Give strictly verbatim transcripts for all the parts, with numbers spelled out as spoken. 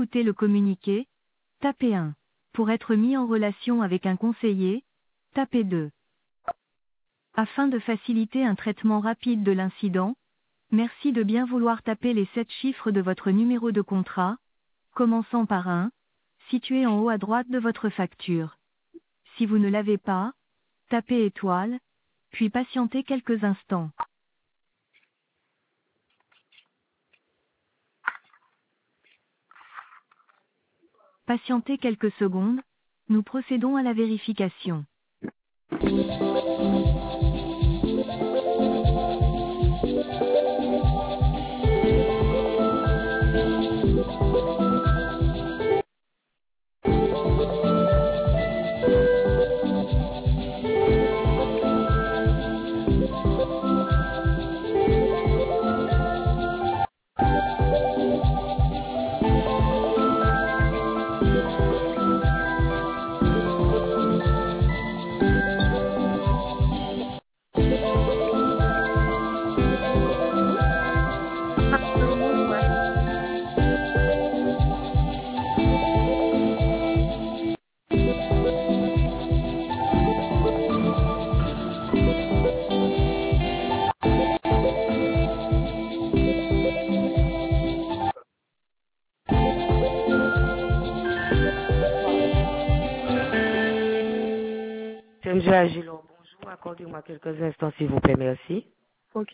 écouter le communiqué, tapez un. Pour être mis en relation avec un conseiller, tapez deux. Afin de faciliter un traitement rapide de l'incident, merci de bien vouloir taper les sept chiffres de votre numéro de contrat, commençant par un, situé en haut à droite de votre facture. Si vous ne l'avez pas, tapez étoile, puis patientez quelques instants. Patientez quelques secondes, nous procédons à la vérification. C'est M. Agilon, bonjour, accordez-moi quelques instants s'il vous plaît, merci. Ok.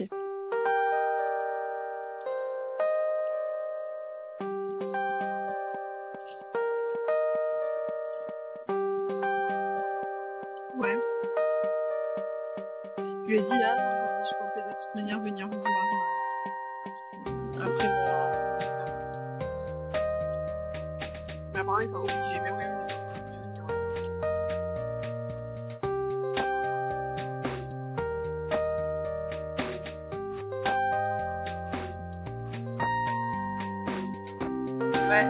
Ouais. Je lui ai dit là, je comptais de toute manière venir vous voir euh, après mon... Mais apparemment, ils sont obligés, mais oui, oui. Ouais.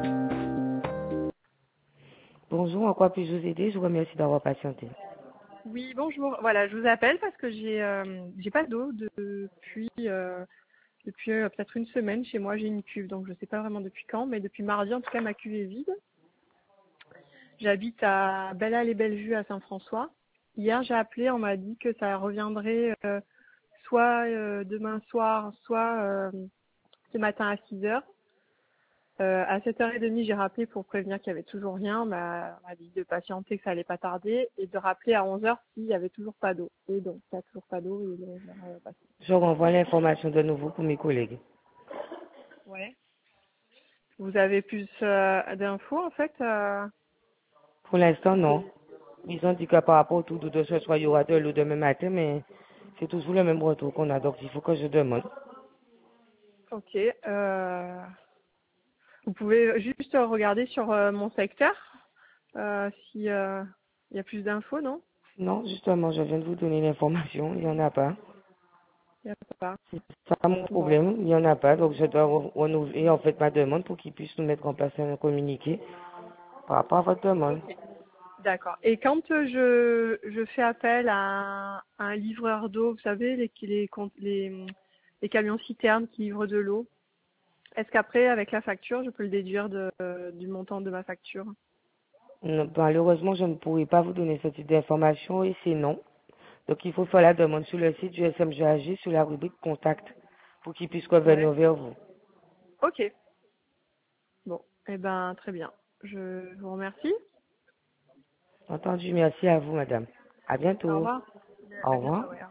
Bonjour, en quoi puis-je vous aider? Je vous remercie d'avoir patienté. Oui, bonjour. Voilà, je vous appelle parce que j'ai euh, j'ai pas d'eau depuis euh, depuis euh, peut-être une semaine. Chez moi, j'ai une cuve, donc je sais pas vraiment depuis quand, mais depuis mardi, en tout cas, ma cuve est vide. J'habite à Belle-Île-et-Bellevue à Saint-François. Hier, j'ai appelé, on m'a dit que ça reviendrait euh, soit euh, demain soir, soit euh, ce matin à six heures. Euh, à sept heures trente, j'ai rappelé pour prévenir qu'il y avait toujours rien. Bah, on m'a dit de patienter, que ça allait pas tarder, et de rappeler à onze heures s'il y avait toujours pas d'eau. Et donc, il n'y a toujours pas d'eau, et donc, on va passer. Je renvoie l'information de nouveau pour mes collègues. Ouais. Vous avez plus euh, d'infos, en fait euh, Pour l'instant, parce que... non. Ils ont dit que par rapport au tout de ce soir, il y aura de l'eau demain matin, mais c'est toujours le même retour qu'on a, donc il faut que je demande. Ok. Euh... Vous pouvez juste regarder sur euh, mon secteur euh, si euh, il y a plus d'infos, non? Non, justement, je viens de vous donner l'information, il n'y en a pas. Il n'y a pas. C'est ça mon Bon. problème, il n'y en a pas, donc je dois re- renouveler en fait ma demande pour qu'ils puissent nous mettre en place un communiqué par rapport à votre demande. Ok. D'accord. Et quand euh, je, je fais appel à un, à un livreur d'eau, vous savez, les, les, con- les, les camions citernes qui livrent de l'eau, est-ce qu'après, avec la facture, je peux le déduire de, euh, du montant de ma facture? Non, malheureusement, je ne pourrai pas vous donner ce type d'information et c'est non. Donc il faut faire la demande sur le site du S M G A G sur la rubrique contact pour qu'ils puissent revenir Ouais. vers vous. Ok. Bon. Eh ben, très bien. Je vous remercie. Entendu, merci à vous, madame. À Au bientôt. revoir. Au À revoir. bientôt. Ouais.